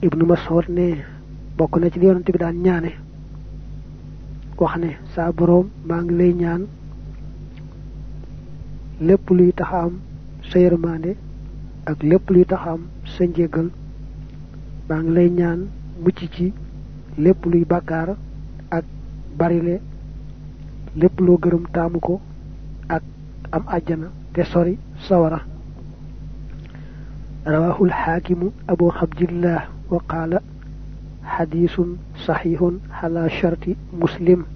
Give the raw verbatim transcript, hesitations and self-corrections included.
ibnu Mas'ud ne bokk na ci li yonent bi daan ñaane wax ne sa borom ma ngi lay ñaan lepp luy taxam sa yermane ak lepp luy taxam sa njéggal ma ngi lay ñaan mucc ci lepp luy bakkar ak barile lepp lo gërëm taamu ko ak am aljana te sori sawara. رواه الحاكم أبو عبد الله وقال حديث صحيح على شرط مسلم.